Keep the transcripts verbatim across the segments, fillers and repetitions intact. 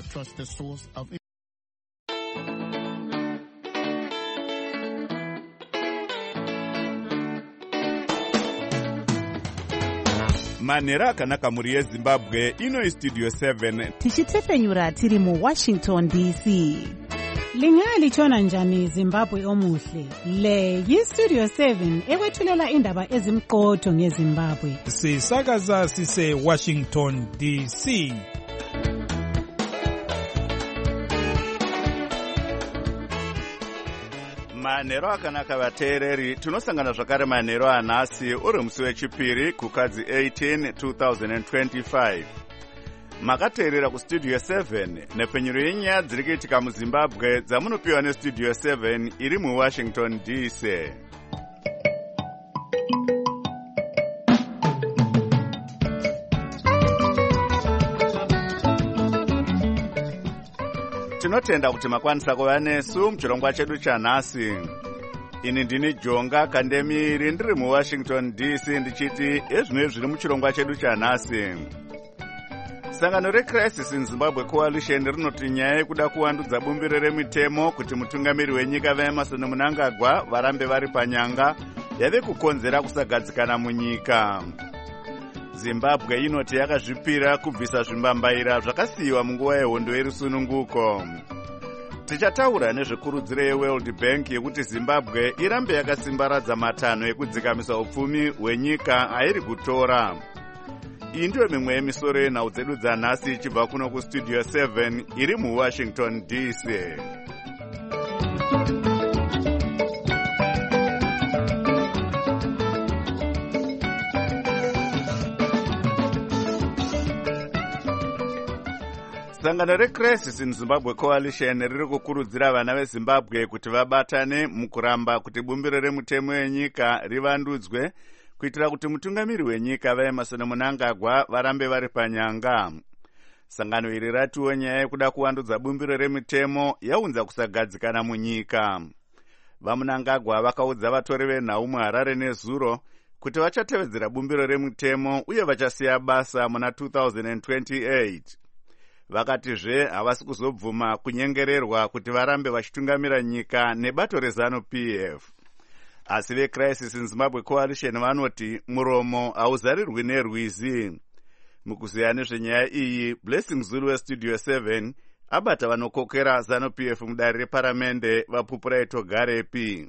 trusted source of manhero akanaka mhuri yezimbabwe. ino studio seven tichitsepenyura tiri muwashington D C. Lingalitshona njani Zimbabwe omuhle? Le yi-Studio seven ekwethulela indaba ezimqotho ngeZimbabwe. Sisakaza sise Washington D C. manhero akanaka vateereri, tinosangana zvakare manhero anhasi uri musi wechipiri kukadzi eighteen twenty twenty-five. makateerera kustudio seven nepfenyuro yenyaya dziri kuitika muzimbabwe dzamunopiwa nestudio seven iri muwashington D C. tinotenda kuti makwanisa kuva nesu muchirongwa chedu chanhasi. ini ndini Jonga Kandemiri ndiri muwashington D C ndichiti ezvinoi zviri muchirongwa chedu chanhasi. sangano reCrisis in Zimbabwe Coalition rinoti nyaya yekuda kuwandudza bumbiro remitemo kuti mutungamiri wenyika vaEmmerson Mnangagwa varambe vari panyanga yave kukonzera kusagadzikana munyika. Zimbabwe inoti yakazvipira kubvisa zvimbambaira zvakasiyiwa munguva yehondo yerusununguko. Tichataura nezvekurudziro yeWorld Bank yekuti Zimbabwe irambe yakasimbaradza matanho ekudzikamisa upfumi hwenyika airi kutora. Iyi ndiyo mimwe yemisoro yenhau dzedu dzanhasi ichibva kuno kustudio seven iri muwashington D C. sangano reCrisis in Zimbabwe Coalition riri kukurudzira vana veZimbabwe kuti vabatane mukuramba kuti bumbiro remutemo wenyika rivandudzwe kuitira kuti mutungamiri wenyika vaEmmerson Mnangagwa varambe vari panyanga. sangano iri ratiwo nyaya yekuda kuvandudza bumbiro remitemo yaunza kusagadzikana munyika. vaMnangagwa vakaudza vatori venhau muHarare nezuro kuti vachatevedzera bumbiro remitemo uye vachasiya basa muna two thousand twenty-eight. vakatizve havasi kuzobvuma kunyengererwa kuti varambe vachitungamira nyika nebato reZANU-P F. asi veCrisis in Zimbabwe Coalition vanoti muromo hauzarirwi nerwizi. mukuziya nezvenyaya iyi, Blessing Zulu westudio seven abata vanokokera ZANU-P F mudare reparamende vapupura togarepi.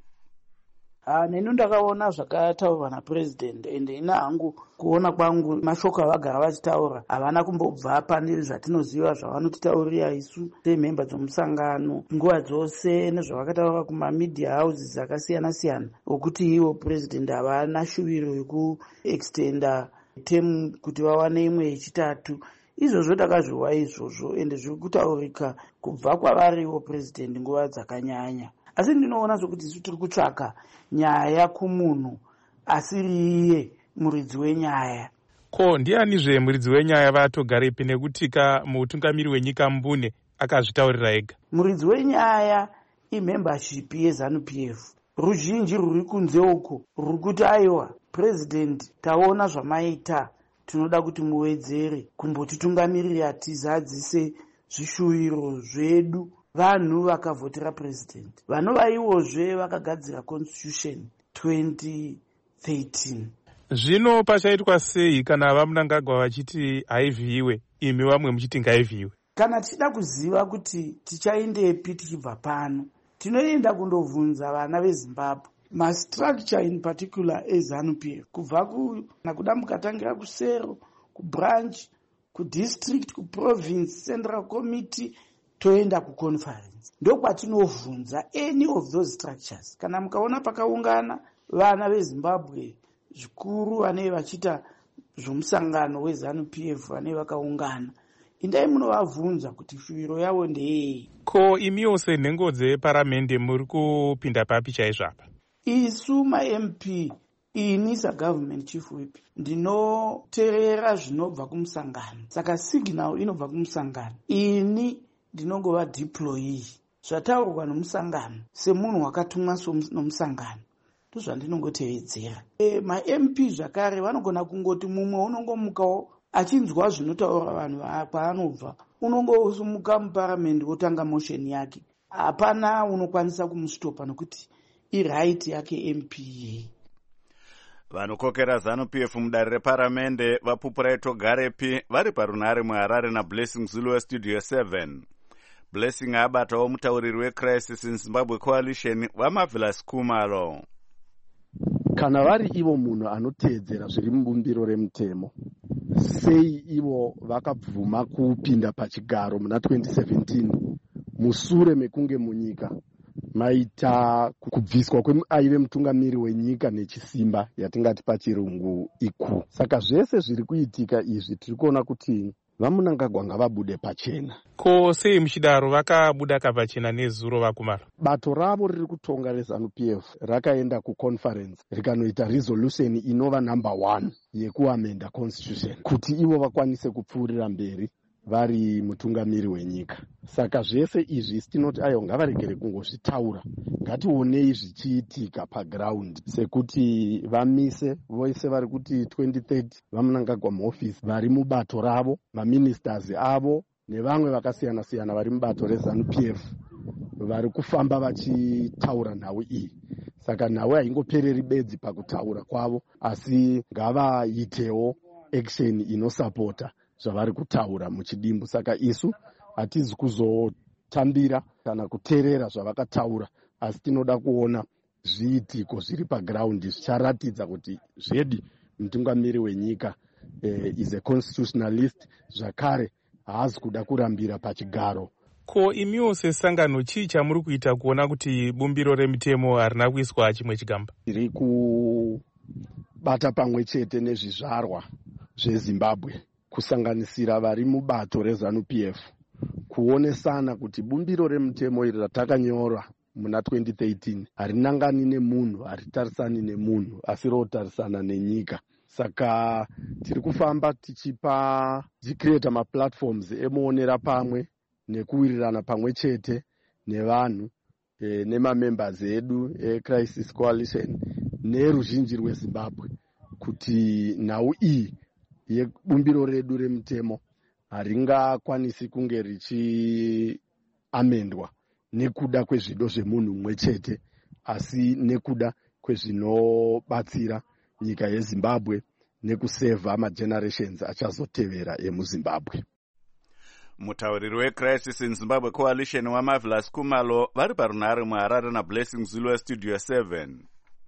Ah, neni ndakaona zvakataurwa napresident ende ina hangu kuona kwangu mashoko avagara vachitaura havana kumbobva pane zvatinoziva zvavanotitaurira isu semhemba dzomusangano nguva dzose nezvavakataura kumamedia houses akasiyana siyana okuti ivo president havana shuviro yekuextenda term kuti vawane imwe yechitatu. izvozvo takazviwa izvozvo ende zviri kutaurika kubva kwavarivo president nguva dzakanyanya. asi ndinoona zvokuti isu tiri kutsvaka nyaya kumunhu asiri iye muridzi wenyaya. ko ndianizve muridzi wenyaya vatogarepi nekutika mutungamiri wenyika mbune akazvitaurira ega? muridzi wenyaya imembership yeZANU-P F. ruzhinji rwuri kunze uko rwuri kuti aiwa president taona zvamaita, tinoda kuti muwedzere kumbotitungamirira tizadzise zvishuviro zvedu. vanhu vakavhotera president vanova ivozve vakagadzira constitution twenty thirteen. zvino pachaitwa sei kana vaMnangagwa vachiti haivhiyiwe imi vamwe muchiti ngaivhiyiwe? kana tichida kuziva kuti tichaendepi tichibva pano, tinoenda kundobvunza vana veZimbabwe mastructure in particular eZANU-P F kubva nakuda mukatangira kusero, kubranch, kudistrict, kuprovince, central committee toenda kuconference. ndokwatinovhunza any of those structures. kana mukaona pakaungana vana veZimbabwe zvikuru vanenge vachiita zvomusangano weZANU-P F vanenge vakaungana, indai munovabvunza kuti shuviro yavo ndeyei. ko imiwo senhengo dzeparamende muri kupinda papi chaizvo apa? isu maM P, ini sagovernment chief whip ndinoteerera zvinobva kumusangano, saka signal inobva kumusangano. ini ndinongova deployee zvataurwa nomusangano semunhu wakatumwa nomusangano, ndozvandinongotevedzera. e, maM P zvakare vanogona kungoti mumwe unongomukawo achinzwa zvinotaura vanhu kwaanobva unongosimuka muparamendi wotanga motion yake, hapana unokwanisa kumustopa nokuti iright yake M P. vanokokera ZANU P F mudare reparamende vapupura Togarepi vari parunare muHarare naBlessing Zulu weStudio seven. Blessing abatawo mutauriri weCrisis in Zimbabwe Coalition vaMarvelous Khumalo. Kana vari ivo munhu anoteedzera zviri mubumbiro remutemo, sei ivo vakabvuma kupinda pachigaro muna twenty seventeen musure mekunge munyika maita kubviswa kweaive mutungamiri wenyika nechisimba yatingati pachirungu iku. Saka zvese zviri kuitika izvi tiri kuona kuti vaMunangagwa ngavabude pachena. Ko sei muchidaro vakabuda kapachena nezuro vakumara? Bato ravo riri kutonga reZANU P F rakaenda kuconference rikanoita resolution inova number one yekuamenda constitution kuti ivo vakwanise kupfuurira mberi vari mutungamiri wenyika. Saka zvese izvi tinoti ayo ngavaregere kungozvitaura, ngationei zvichiitika paground, sekuti vamise vose vari kuti twenty thirty vaMunangagwa muoffice vari mubato ravo, maministers avo nevamwe vakasiyana siyana vari mubato reZANU P F vari kufamba vachitaura nhau iyi. Saka nhau haingopereri bedzi pakutaura kwavo, asi ngavaitewo action inosapota zvavari kutaura muchidimbu. Saka isu hatizi kuzotambira kana kuteerera zvavakataura, asi tinoda kuona zviitiko zviri paground zvicharatidza kuti zvedi mutungamiri wenyika eh, is a constitutionalist, zvakare haazi kuda kurambira pachigaro. Ko imiwo sesangano chii chamuri kuita kuona kuti bumbiro remutemo harina kuiswa chimwe chigamba? Tiri kubata pamwe chete nezvizvarwa zveZimbabwe kusanganisira vari mubato reZANU P F kuonesana kuti bumbiro remutemo iri ratakanyora muna twenty thirteen harinangani nemunhu, haritarisani nemunhu, asi rotarisana nenyika. Saka tiri kufamba tichipa tichicreata maplatforms emuonera pamwe nekuwirirana pamwe chete nevanhu e, nemamembers edu eCrisis Coalition neruzhinji rweZimbabwe kuti nhau iyi yebumbiro redu remutemo haringakwanisi kunge richiamendwa nekuda kwezvido zvemunhu mumwe chete, asi nekuda kwezvinobatsira nyika yeZimbabwe nekusevha magenerations achazotevera emuZimbabwe. Mutauriri weCrisis in Zimbabwe Coalition waMarvelous Khumalo vari parunare muHarare naBlessing Zulu weStudio seven.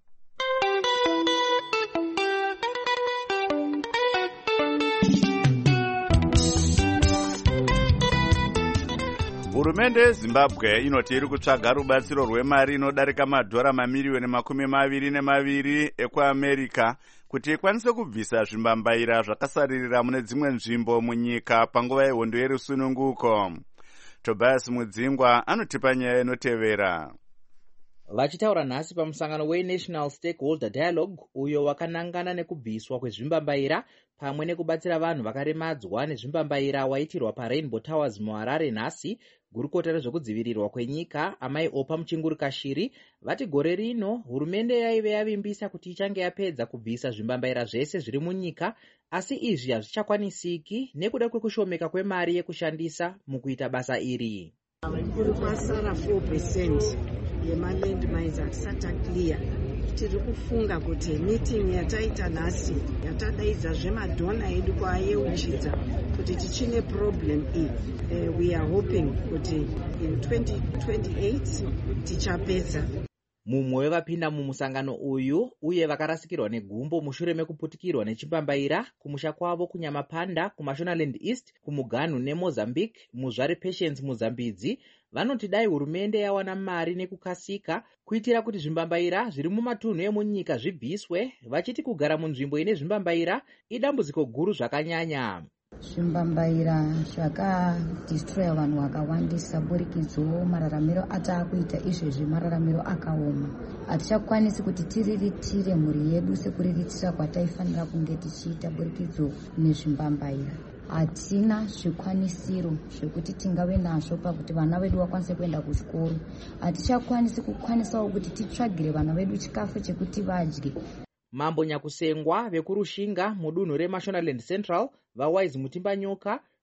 Hurumende yeZimbabwe inoti iri kutsvaga rubatsiro rwemari inodarika madhora mamiriyoni makumi maviri nemaviri ekuAmerica kuti ikwanise kubvisa zvimbambaira zvakasaririra mune dzimwe nzvimbo munyika panguva yehondo yerusununguko. Tobias Mudzingwa anotipa nyaya inotevera. Vachitaura nhasi pamusangano weNational Stakeholder Dialogue uyo wakanangana nekubviswa kwezvimbambaira pamwe nekubatsira vanhu vakaremadzwa nezvimbambaira waitirwa paRainbow Towers muHarare nhasi, gurukota rezvekudzivirirwa kwenyika Amai Opa Muchingurukashiri vati gore rino hurumende yaive yavimbisa kuti ichange yapedza kubvisa zvimbambaira zvese zviri munyika, asi izvi hazvichakwanisiki nekuda kwekushomeka kwemari yekushandisa mukuita basa iri. Kuri kwasara four percent yemaland mines hatisati clear. Tiri kufunga kuti meeting yataita nhasi yatadaidza zvemadhona edu kwaayeuchidza kuti tichine problem iyi. Uh, we are hoping kuti in twenty twenty-eight tichapedza. Mumwe wevapinda mumusangano uyu uye vakarasikirwa negumbo mushure mekuputikirwa nechimbambaira kumusha kwavo kuNyamapanda, kuMashonaland East, kuMuganu neMozambique, muzvare Patience Muzambidzi, vanoti dai hurumende yawana mari nekukasika kuitira kuti zvimbambaira zviri mumatunhu emunyika zvibviswe, vachiti kugara munzvimbo ine zvimbambaira idambudziko guru zvakanyanya. Zvimbambaira zvakadistroya vanhu vakawandisa, burikidzo mararamiro ataakuita izvezvi mararamiro akaoma. Hatichakwanisi kuti tiriritire mhuri yedu sekuriritira kwataifanira kunge tichiita burikidzo nezvimbambaira. Hatina zvikwanisiro zvekuti tingave nazvo pakuti vana vedu vakwanise kuenda kuchikoro. Hatichakwanisi kukwanisawo kuti titsvagire vana vedu chikafu chekuti vadye. Mambo Nyakusengwa vekurushinga mudunhu reMashonaland Central, vaWise Mutimbanyoka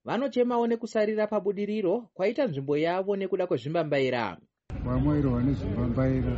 vanochemawo nekusarira pabudiriro kwaita nzvimbo yavo nekuda kwezvimbambaira. Vamwairwa nezvimbambaira,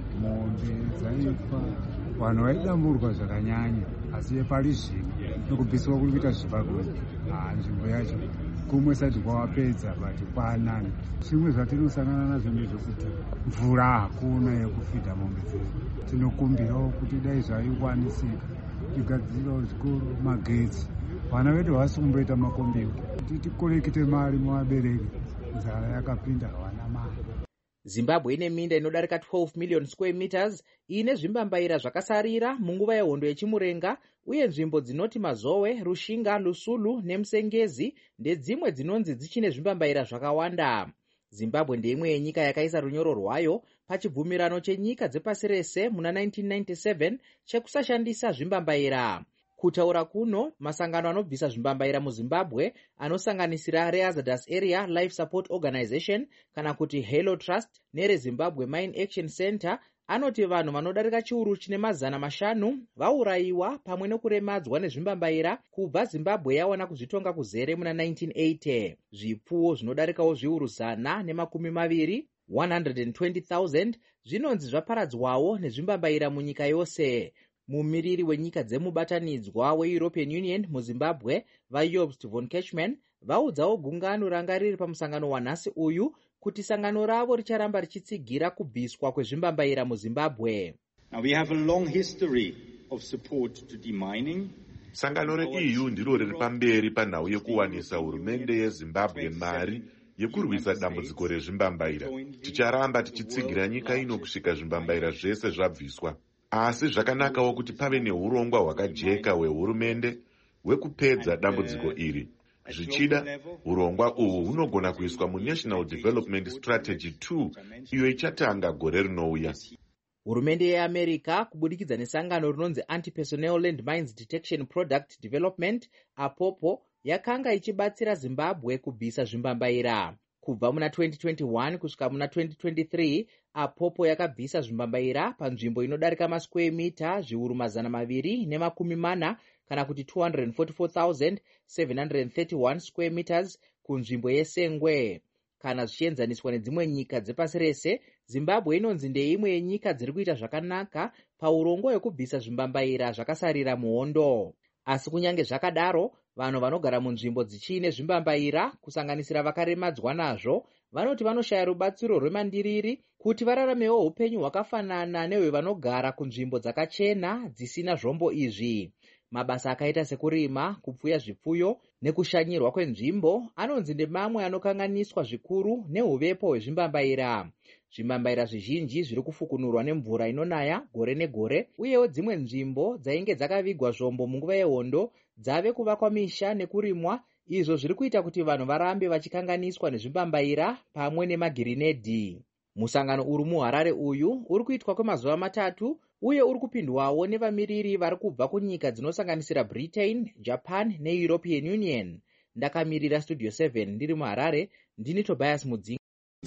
mombe dzaifa, vanhu vaidamburwa zvakanyanya, asi pari zvino nokubviswa kuri kuita Zimbabwe, nzvimbo yacho kumwe sati kwawapedza bati kwanani. Zvimwe zvatinosangana nazvo ndezvekuti mvura hakuna yekufidha mombe dzedu. Tinokumbirawo kuti dai zvaikwanisika tigadzirawo zvikoro, magetsi, vana vedu havasi kumboita makombiyuta, kuti tikorekite mari muvabereki, nzara yakapinda havana mari. Zimbabwe ine minda inodarika twelve million square meters ine zvimbambaira zvakasarira munguva yehondo yechimurenga, uye nzvimbo dzinoti Mazowe, Rushinga, Lusulu neMusengezi ndedzimwe dzinonzi dzichine zvimbambaira zvakawanda. Zimbabwe ndeimwe yenyika yakaisa runyoro rwayo pachibvumirano chenyika dzepasi rese muna nineteen ninety-seven chekusashandisa zvimbambaira. Kutaura kuno, masangano anobvisa zvimbambaira muZimbabwe anosanganisira reHazardous Area Life Support Organization kana kuti Halo Trust nereZimbabwe Mine Action Center anoti vanhu vanodarika chiuru chine mazana mashanu vaurayiwa pamwe nokuremadzwa nezvimbambaira kubva Zimbabwe yawana kuzvitonga kuzere muna nineteen eighty. Zvipfuwo zvinodarikawo zviuru zana nemakumi maviri one hundred twenty thousand zvinonzi zvaparadzwawo nezvimbambaira munyika yose. Mumiriri wenyika dzemubatanidzwa weEuropean Union muZimbabwe vaJobst von Kechman vaudzawo gungano ranga riri pamusangano wanhasi uyu kuti sangano ravo richaramba richitsigira kubviswa kwezvimbambaira muZimbabwe. Now we have a long history of support to demining. Sangano reE U ndiro riri pamberi panhau yekuwanisa hurumende yeZimbabwe mari yekurwisa dambudziko rezvimbambaira. Ticharamba tichitsigira nyika ino kusvika zvimbambaira zvese zvabviswa. Asi zvakanakawo kuti pave neurongwa hwakajeka hwehurumende hwekupedza dambudziko iri. Zvichida, urongwa uhu hunogona kuiswa muNational Development Strategy two iyo ichatanga gore rinouya. Hurumende yeAmerica kubudikidza nesangano rinonzi Anti-Personnel Landmines Detection Product Development apopo yakanga ichibatsira Zimbabwe kubvisa zvimbambaira. Kubva muna twenty twenty-one kusvika muna twenty twenty-three apopo yakabvisa zvimbambaira panzvimbo inodarika masquare mita zviuru mazana maviri nemakumi mana kana kuti two hundred forty-four thousand seven hundred thirty-one square meters kunzvimbo yeSengwe. Kana zvichienzaniswa nedzimwe nyika dzepasi rese, Zimbabwe inonzi ndeimwe yenyika dziri kuita zvakanaka paurongo hwekubvisa zvimbambaira zvakasarira muhondo. Asi kunyange zvakadaro, vanhu vanogara munzvimbo dzichine zvimbambaira kusanganisira vakaremadzwa nazvo vanoti vanoshaya rubatsiro rwemandiriri kuti vararamewo upenyu hwakafanana nehwevanogara kunzvimbo dzakachena dzisina zvombo izvi. Mabasa akaita sekurima, kupfuya zvipfuyo nekushanyirwa kwenzvimbo anonzi ndemamwe anokanganiswa zvikuru nehuvepo hwezvimbambaira. Zvimbambaira zvizhinji zviri kufukunurwa nemvura inonaya gore negore, uyewo dzimwe nzvimbo dzainge dzakavigwa zvombo munguva yehondo dzave kuvakwa misha nekurimwa, izvo zviri kuita kuti vanhu varambe vachikanganiswa nezvimbambaira pamwe nemagirinedhi. Musangano uri muHarare uyu uri kuitwa kwemazuva matatu uye uri kupindwawo nevamiriri vari kubva kunyika dzinosanganisira Britain, Japan neEuropean Union. Ndakamirira Studio seven ndiri muHarare, ndini Tobias Mudzinga.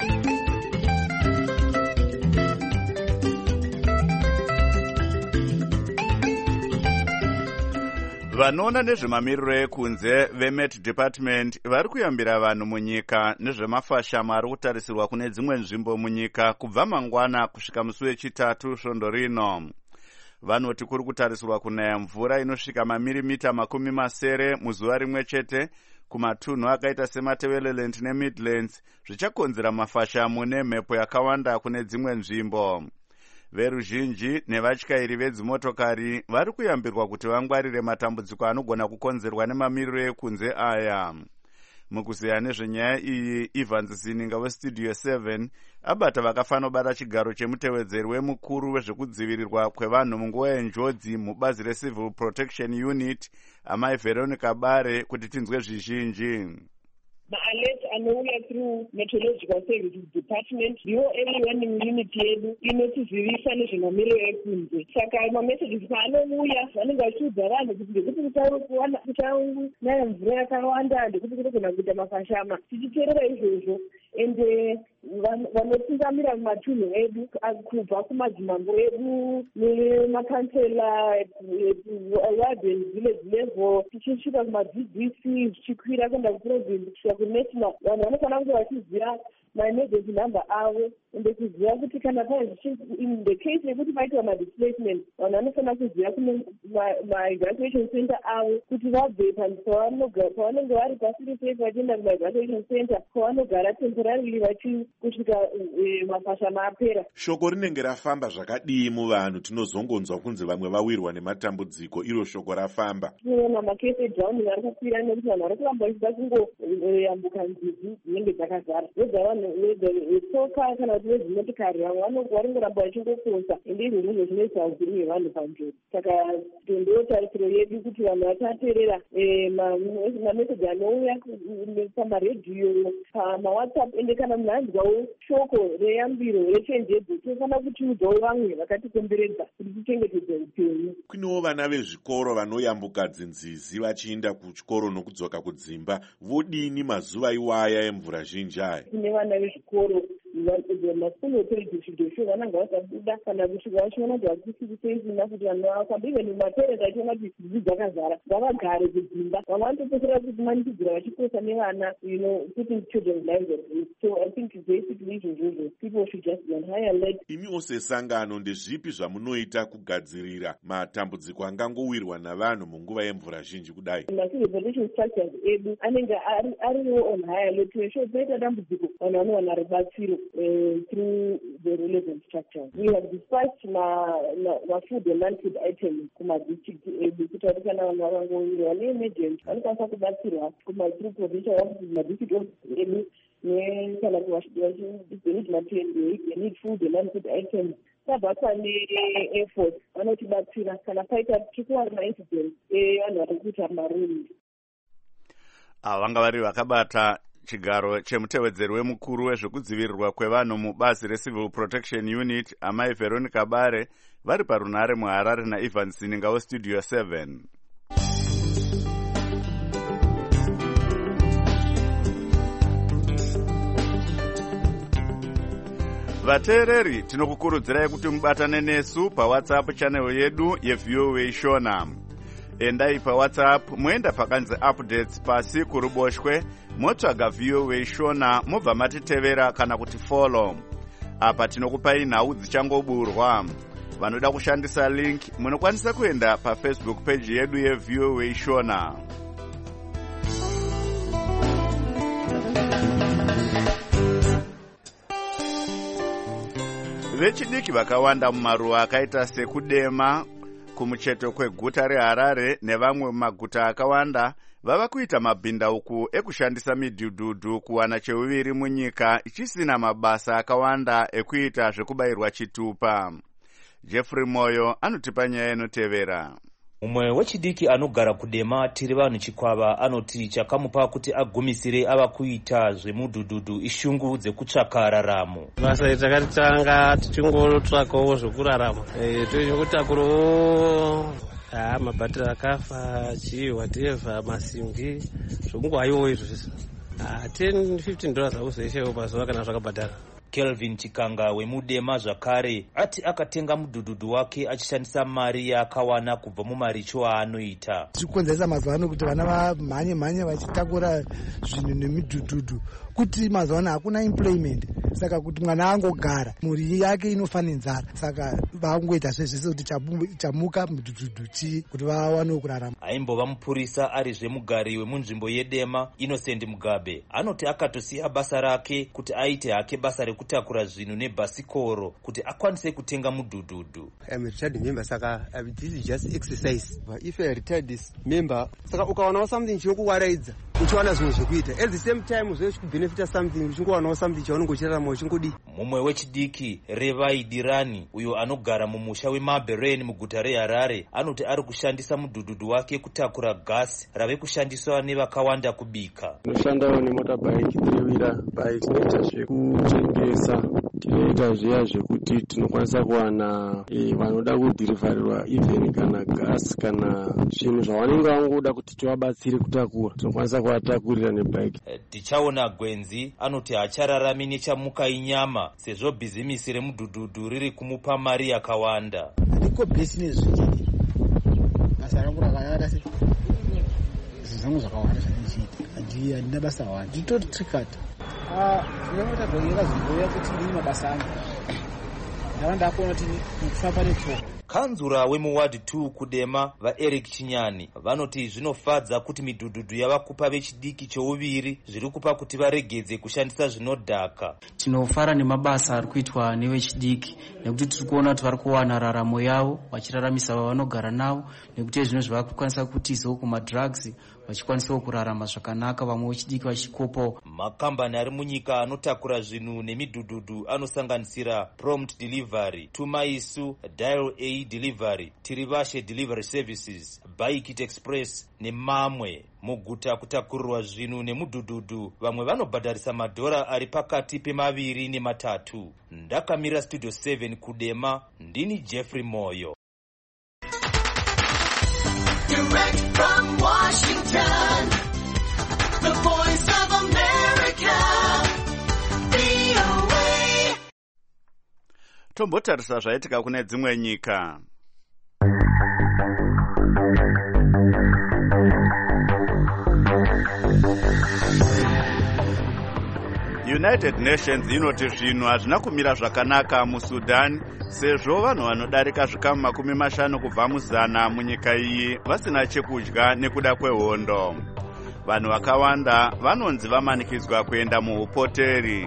Vanoona nezvemamiriro ekunze veMet Department vari kuyambira vanhu munyika nezvemafashamo ari kutarisirwa kune dzimwe nzvimbo munyika kubva mangwana kusvika musi wechitatu svondo rino. Vanoti kuri kutarisirwa kunaya mvura inosvika mamilimita makumi masere muzuva rimwe chete kumatunhu akaita seMatabeleland neMidlands, zvichakonzera mafashamo nemhepo yakawanda kune dzimwe nzvimbo. Veruzhinji nevatyairi vedzimotokari vari kuyambirwa kuti vangwarire matambudziko anogona kukonzerwa nemamiriro ekunze aya. Mukuziya nezvenyaya iyi, Evans Zininga weStudio seven abata vakafanobata chigaro chemutevedzeri wemukuru wezvekudzivirirwa kwevanhu munguva yenjodzi mubazi reCivil Protection Unit, amai Veronica Bare, kuti tinzwe zvizhinji. Ma-alert anouya through Meteorological Services Department ndiwo early warning unit yedu inotizivisa nezvemamiriro ekunze. Saka mamessages paanouya vanenge vachiudza vanhu kuti ndekuti kuchaunaya mvura yakawanda, ndekuti kunogona kuita mafashama. Tichiteerera izvozvo ende vanotungamira mumatunhu edu kubva kumadzimambo edu nemakansela ward and village level tichisvika kuma-D D C zvichikwira kuenda kuprovince kusvika kunational, vanhu vanofanira kunge vachiziva ma-emergency number avo ende kuziva kuti kana in the case yekuti paitwa ma-displacement vanhu vanofanira kuziva kune ma-evacuation center avo kuti vabve pavanenge vari pasiri safe vachienda kuma-evacuation center kwavanogara temporarily kusvika mafasha maapera. Shoko rinenge rafamba zvakadii muvanhu? Tinozongonzwa kunzi vamwe vawirwa nematambudziko, iro shoko rafamba. Tinoona makese edhawuni ari kukwira nekuti vanhu vari kuramba vachida kungoyambuka nzizi dzinenge dzakazara. Vega vanhu vetsoka kana kuti vezimotikari vamwe varingoramba vachingokosa ende izvo ndizvo zvinoisa upenyu hwevanhu panjodzi. Saka ndootarisiro yedu kuti vanhu vachateerera mameseji anouya pamaredhiyo, pamawhatsapp ende kana munhu anzwawo shoko reyambiro rechenjedzo tinofanira kutiudzawo vamwe vakatikomberedza kuti tichengetedze upenyu. Kunewo vana vezvikoro vanoyambuka dzinzizi vachienda kuchikoro nokudzoka kudzimba, vodini mazuva iwaya emvura zhinji aya? Kune vana vezvikoro masikulu authority zvidhosho vananga vasabuda kana kusvika vachiona kuti hakusisi seisina kuti vanhu vafamba even mumapereka achiona kuti zizi dzakazara ngavagare kudzimba. Vamwe vanotopedzera kumanikidzira vachikosa nevana, you know, putting children's lives at risk. So I think basically izvozvo people should just be on high alert. Imiwo sesangano ndezvipi zvamunoita kugadzirira matambudziko angangowirwa navanhu munguva yemvura zhinji kudai? Ma-civil protection structures edu anenge ariwo on high alert to ensure paita dambudziko vanhu vanowana rubatsiro Uh, through the relevant structures. We have dispatched ma, ma, ma food and non-food items kuma district edu kuti vari kana vanhu vavangowirwa ne-emergent vanokwanisa kubatsirwa kuma through provision of ma-district offices edu nekana vachidonit matende they need food and non-food items. Tabata ne-Air Force vanotibatsira kana paita tichikuwana ma-incident evanhu vari kuita marundi. Vanga vari vakabata chigaro chemutevedzeri wemukuru wezvekudzivirirwa kwevanhu mubazi recivil protection unit amai Veronica Bare vari parunare muHarare naIvan Sininga westudio seven. Vateereri, tinokukurudzirai kuti mubatane nesu paWhatsApp channel yedu yeV O A Shona. Endai paWhatsApp muenda pakanzi updates pasi kuruboshwe motsvaga V O A Shona mobva matitevera kana kuti follow. Apa tinokupai nhau dzichangoburwa. Vanoda kushandisa link munokwanisa kuenda paFacebook page yedu yeV O A Shona. Vechidiki vakawanda mumaruwa akaita sekudema kumucheto kweguta reHarare nevamwe mumaguta akawanda vava kuita mabhindauku ekushandisa midhudhudhu kuwana cheuviri munyika ichisina mabasa akawanda ekuita zvekubayirwa chitupa. Jeffrey Moyo anotipa nyaya inotevera. Mumwe wechidiki anogara kudema tiri vanhu chikwava anoti chakamupa kuti agumisire ava kuita zvemudhudhudhu ishungu dzekutsvaka raramo. Basa takatanga tichingorotsvakawo zvekurarama. Eh tochingotakawo ah mabhatiri akafa chi whatever masimbi zvomungwayiwo izvo zvese. Ah ten fifteen dollars auzoishawo pazuva kana zvakabhadhara. Kelvin Chikanga wemudema zvakare ati akatenga mudhudhudhu wake achishandisa mari yaakawana kubva mumaricho aanoita. Zvikonzeresa mazuva ano kuti vana vamhanye mhanye vachitakura zvinhu nemidhudhudhu kuti mazuva ano hakuna employment, saka kuti mwana angogara mhuri yake inofana nzara, saka vangoita zvese kuti chamuka mudhudhudhu chi kuti vawanewo kurarama. Aimbova mupurisa ari zvemugari wemunzvimbo yedema Innocent Mugabe anoti akatosiya basa rake kuti aite hake basa rekutakura zvinhu nebhasikoro kuti akwanise kutenga mudhudhudhu. I'm a retired member, saka this is just exercise. But if a retired member, saka ukawana something chinokuwaraidza uchiwana zvimwe zvekuita at the same time uzvekubenefita something uchingowana something chaunongochirarama uchingodi. Mumwe wechidiki Revai Dirani uyo anogara mumusha weMaberen muguta reHarare anoti ari kushandisa mudhudhudhu wake kutakura gasi rave kushandiswa nevakawanda kubika. Noshandawo nemotorbike three-wheeler bike noita zvekutengesa tinoita zviya zvekuti tinokwanisa kuwana e, vanoda kudhirivharirwa even kana gasi kana zvinhu zvavanenge vangoda kuti tivabatsire kutakura, tinokwanisa kuvatakurira nebhaiki. Tichaona Gwenzi anoti hachararami nechamuka inyama sezvo bhizimisi remudhudhudhu riri kumupa mari yakawanda. Ndiko business zviki basa rangu rakanaka sei zvinhu zvakawanda zvinochiita handii handina basa wani nditoti trikata ndinota dhoyera zvingoya kuti ndini mabasa angu ndava ndakuona kuti kufamba netsoka. Kanzura wemuwadi two kudema vaEric Chinyani vanoti zvinofadza kuti midhudhudhu yavakupa vechidiki cheuviri zviri kupa kuti varegedze kushandisa zvinodhaka. Tinofara nemabasa ari kuitwa nevechidiki nekuti tiri kuona kuti vari kuwana raramo yavo vachiraramisa vavanogara navo, nekuti zvino zvava kukwanisa kutizawo kumadrugs vachikwanisawo kurarama zvakanaka, vamwe vechidiki vachikopawo. Makambani ari munyika anotakura zvinhu nemidhudhudhu anosanganisira Prompt Delivery, Tumaisu, Dial A Delivery, Tirivashe Delivery Services, Bikit Express nemamwe. Muguta kutakurirwa zvinhu nemudhudhudhu vamwe vanobhadharisa madhora ari pakati pemaviri nematatu. Ndakamira Studio seven kudema, ndini Jeffrey Moyo. Direct from Washington, the voice of America, V O A. Tombotarisa zvaitika kune dzimwe nyika. United Nations inoti zvinhu hazvina kumira zvakanaka muSudan sezvo vanhu vanodarika zvikamu makumi mashanu kubva muzana munyika iyi vasina chekudya nekuda kwehondo. Vanhu vakawanda vanonzi vamanikidzwa kuenda muhupoteri.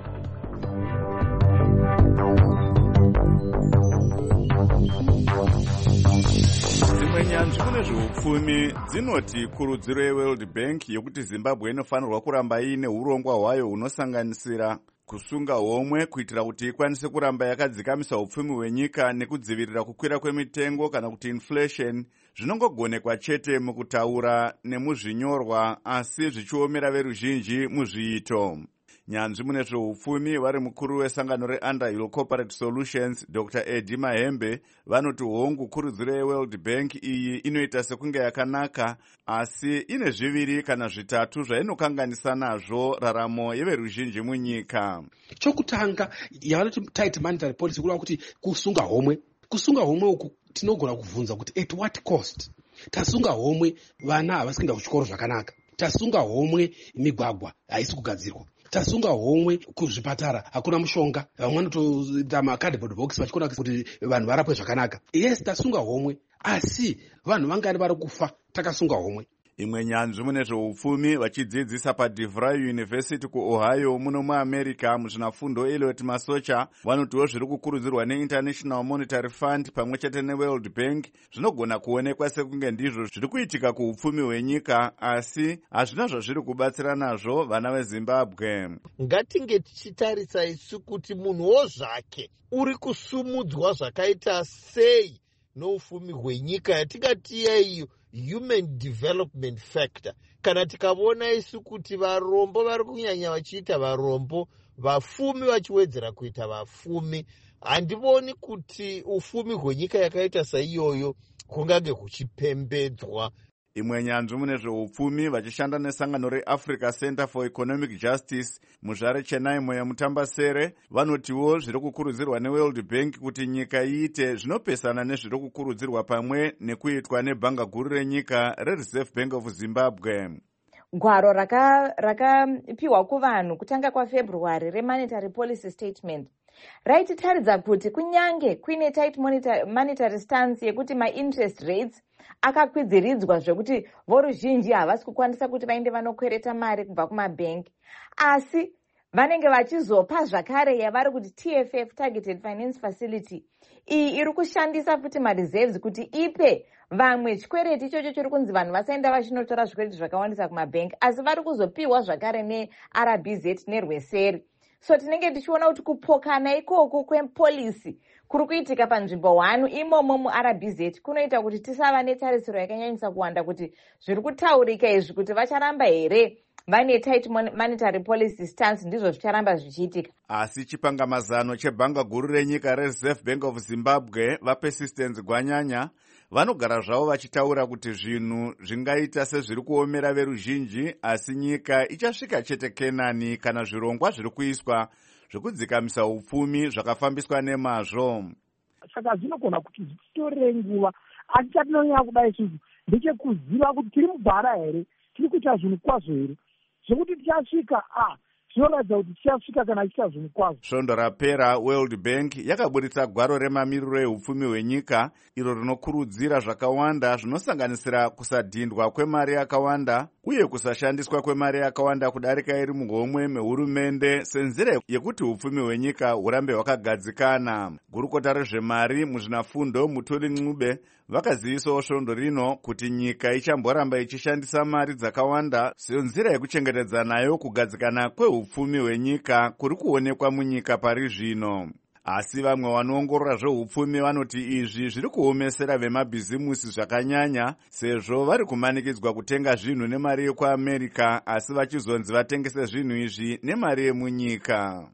Dzimwe nyanzvi kune zveupfumi dzinoti kurudziro yeWorld Bank yokuti Zimbabwe inofanirwa kuramba iine urongwa hwayo hunosanganisira kusunga homwe kuitira kuti ikwanise kuramba yakadzikamisa upfumi hwenyika nekudzivirira kukwira kwemitengo kana kuti inflation, zvinongogonekwa chete mukutaura nemuzvinyorwa asi zvichiomera veruzhinji muzviito. Nyanzvi mune zveupfumi vari mukuru wesangano reUnderhill Corporate Solutions Doctor Eddie Mahembe vanoti hongu kurudziro yeWorld Bank iyi inoita sekunge yakanaka asi ine zviviri kana zvitatu zvainokanganisa nazvo raramo yeveruzhinji munyika. Chokutanga yavanoti tight monetary policy kureva kuti kusunga homwe. Kusunga homwe uku tinogona kubvunza kuti at what cost? Tasunga homwe vana havasi kuenda kuchikoro zvakanaka. Tasunga homwe migwagwa haisi kugadzirwa. Tasunga homwe kuzvipatara hakuna mushonga, vamwe vanotoita macardboard box vachiona kuti vanhu varapwe zvakanaka. Yes, tasunga homwe asi vanhu vangani vari kufa takasunga homwe. Imwe nyanzvi mune zveupfumi vachidzidzisa paDeVry University kuOhio muno muAmerica muzvinafundo Elliot Masocha vanotiwo zviri kukurudzirwa neInternational Monetary Fund pamwe chete neWorld Bank zvinogona kuonekwa sekunge ndizvo zviri kuitika kuupfumi hwenyika asi hazvina zvazviri kubatsira nazvo vana veZimbabwe. Ngatinge tichitarisa isu kuti munhuwo zvake uri kusumudzwa zvakaita sei noufumi hwenyika yatingati iyo human development factor. Kana tikaona isu kuti varombo vari kunyanya vachiita varombo, vafumi vachiwedzera kuita vafumi, handivoni kuti ufumi hwenyika yakaita saiyoyo kungange kuchipembedzwa. Imwe nyanzvi mune zveupfumi vachishanda nesangano reAfrica Center for Economic Justice muzvare Chennai moya mutambasere vanotiwo zviri kukurudzirwa neWorld Bank kuti nyika iite zvinopesana nezviri kukurudzirwa pamwe nekuitwa nebhanga guru renyika reReserve Bank of Zimbabwe. Gwaro rakapiwa raka kuvanhu kutanga kwaFebruary reMonetary Policy Statement raititaridza kuti kunyange kuine tight monetary stance yekuti ma-interest rates akakwidhiridzwa zvekuti voruzhinji havasi kukwanisa kuti vaende vanokwereta mari kubva kumabhengi, asi vanenge vachizopa zvakare yavari kuti T F F, Targeted Finance Facility. Iyi iri kushandisa futi mareserves kuti ipe vamwe chikwereti ichocho chiri kunzi vanhu vasaenda vachinotora zvikwereti zvakawandisa kumabhengi, asi vari kuzopiwa zvakare neR B Z nerweseri. So tinenge tichiona kuti kupokana ikoko kwepolisi kuri kuitika panzvimbo hwanu imomo muR B Z kunoita kuti tisava netarisiro yakanyanyisa kuwanda kuti zviri kutaurika izvi kuti vacharamba here vaine tight monetary policy stance ndizvo zvicharamba zvichiitika. Asi chipangamazano chebhanga guru renyika reserve bank of zimbabwe vapersistence gwanyanya vanogara zvavo vachitaura kuti zvinhu zvingaita sezviri kuomera veruzhinji, asi nyika ichasvika chete kenani kana zvirongwa zviri kuiswa zvekudzikamisa upfumi zvakafambiswa nemazvo. Saka zvinogona kuti zvitorere nguva, asi chatinonyanya kuda isusu ndechekuziva kuti tiri mubhara here, tiri kuita zvinhu kwazvo here, zvekuti tichasvika a zvinoratidza kuti tichasvika kana tichita zvinhu kwazvo. Svondo rapera World Bank yakaburitsa gwaro remamiriro ehupfumi hwenyika iro rinokurudzira zvakawanda zvinosanganisira kusadhindwa kwemari yakawanda uye kusashandiswa kwemari yakawanda kudarika iri muhomwe mehurumende senzira yekuti hupfumi hwenyika hurambe hwakagadzikana. Gurukota rezvemari muzvinafundo Mutuli Ncube vakazivisawo svondo rino kuti nyika ichamboramba ichishandisa mari dzakawanda senzira yekuchengetedza nayo kugadzikana kwehupfumi hwenyika kuri kuonekwa munyika pari zvino. Asi vamwe vanoongorora zvehupfumi vanoti izvi zviri kuomesera vemabhizimusi zvakanyanya, sezvo vari kumanikidzwa kutenga zvinhu nemari yekuAmerica asi vachizonzi vatengese zvinhu izvi nemari yemunyika.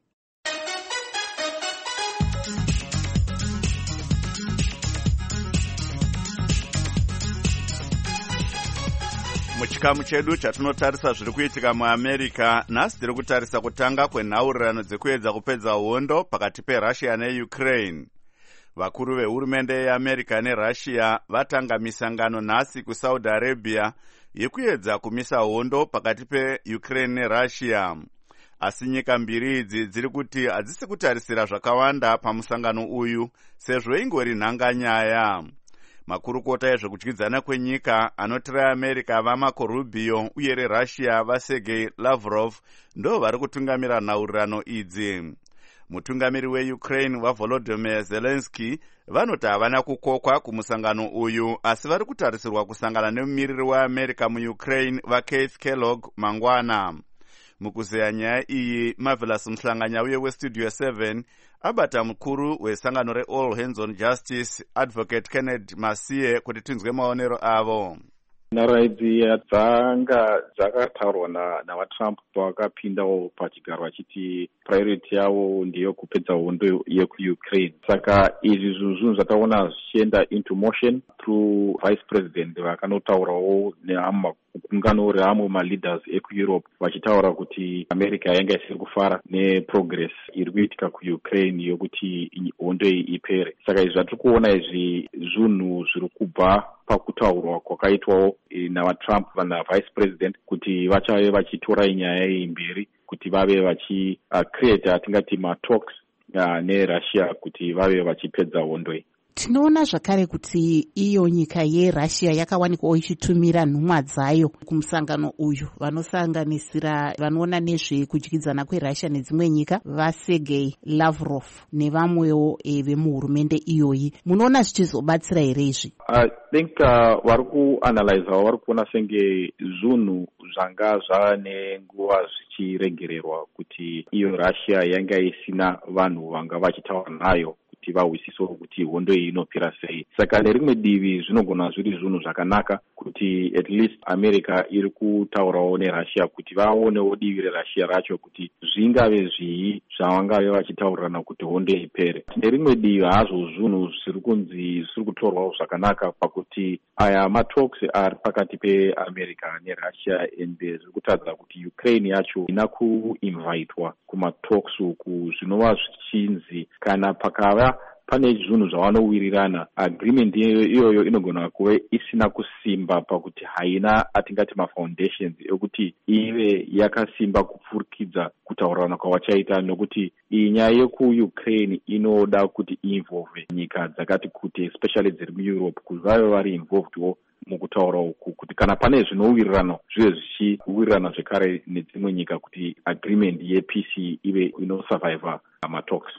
Muchikamu chedu chatinotarisa zviri kuitika muAmerica, nhasi tiri kutarisa kutanga kwenhaurirano dzekuedza kupedza hondo pakati peRussia neUkraine. Vakuru vehurumende yeAmerica neRussia vatanga misangano nhasi kuSaudi Arabia yekuedza kumisa hondo pakati peUkraine neRussia. Asi nyika mbiri idzi dziri kuti hadzisi kutarisira zvakawanda pamusangano uyu sezvo ingori nhanganyaya. Makurukota ezvekudyidzana kwenyika anoti reAmerica vaMarco Rubio uye reRussia vaSergei Lavrov ndo vari kutungamira nhaurirano idzi. Mutungamiri weUkraine waVolodymyr Zelensky vanoti havana kukokwa kumusangano uyu, asi vari kutarisirwa kusangana nemumiriri weAmerica muUkraine vaKeith Kellogg mangwana. Mukuzeya nyaya iyi, Marvelous Mhlanganya uye weStudio seven abata mukuru wesangano reAll Hands on Justice Advocate Kenneth Masiye kuti tinzwe maonero avo. Nharo idzi dzanga dzakataurwa navaTrump pavakapindawo pachigaro vachiti priority yavo ndiyo kupedza hondo yekuUkraine. Saka izvi zvinhu zvataona zvichienda into motion through vice president vakanotaurawo negungano reamwe maleaders ekuEurope vachitaura kuti America yanga isiri kufara neprogress iri kuitika kuUkraine yokuti hondo iyi ipere. Saka izvi zvatiri kuona izvi zvinhu zviri kubva pakutaurwa kwakaitwawo navaTrump vana vice president kuti vachave vachitora nyaya iyi mberi kuti vave vachi uh, create atingati matalks uh, neRussia kuti vave vachipedza hondo iyi. Tinoona zvakare kuti iyo nyika yeRussia yakawanikwawo ichitumira nhumwa dzayo kumusangano uyu vanosanganisira vanoona nezvekudyidzana kweRussia nedzimwe nyika vaSergei Lavrov nevamwewo e, vemuhurumende iyoyi. Munoona zvichizobatsira here izvi? I think uh, vari kuanalyza vari kuona senge zvinhu zvanga zvane nguva zvichiregererwa kuti iyo Russia yanga isina vanhu vanga vachitaura nayo kuti vahwisiso kuti hondo iyi inopera sei. Saka nerimwe divi zvinogona zviri zvinhu zvakanaka kuti at least America iri kutaurawo neRussia kuti vaonewo divi reRussia racho kuti zvingave zvii zvavangave vachitaurirana kuti hondo ipere. Nerimwe divi hazvo zvinhu zviri kunzi zviri kutorwawo zvakanaka pakuti aya matalks ari pakati peAmerica neRussia ende zviri kutaridza kuti Ukraine yacho ina kuinvitwa kumatalks uku, zvinova zvichinzi kana pakava pane zvinhu zvavanowirirana agreement iyoyo inogona kuve isina kusimba pakuti haina atingati mafoundations ekuti ive yakasimba kupfurikidza kutaurirana kwavachaita, nokuti iyi nyaya yekuUkraine inoda kuti involve nyika dzakati kuti especially dziri muEurope kuti vave vari involvedwo mukutaura uku kuti kana pane zvinowirirana zvive zvichiwirirana zvekare nedzimwe nyika kuti agreement yepeace ive inosurviva matalks.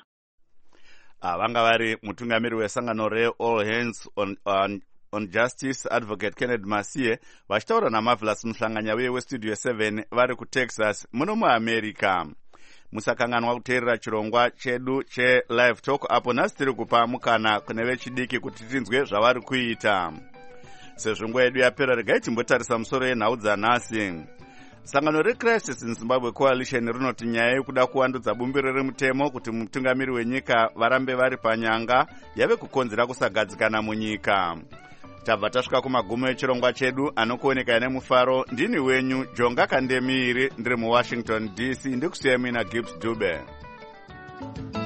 Vanga vari mutungamiri wesangano reAll Hands on, on, on Justice Advocate Kenneth Masiye vachitaura naMarvelous Mhlanganya uye weStudio seven vari kuTexas muno muAmerica. Musakanganwa kuteerera chirongwa chedu cheLive Talk apo nhasi tiri kupa mukana kune vechidiki kuti tinzwe zvavari kuita. Sezvo nguva yedu yapera, regai timbotarisa musoro yenhau dzanhasi. sangano recrisis in Zimbabwe Coalition rinoti nyaya yekuda kuvandudza bumbiro remutemo kuti mutungamiri wenyika varambe vari panyanga yave kukonzera kusagadzikana munyika. Tabva tasvika kumagumo echirongwa chedu anokuoneka nemufaro. Ndini wenyu Jonga Kandemiri ndiri muWashington D C ndikusiyai mina Gibbs Dube.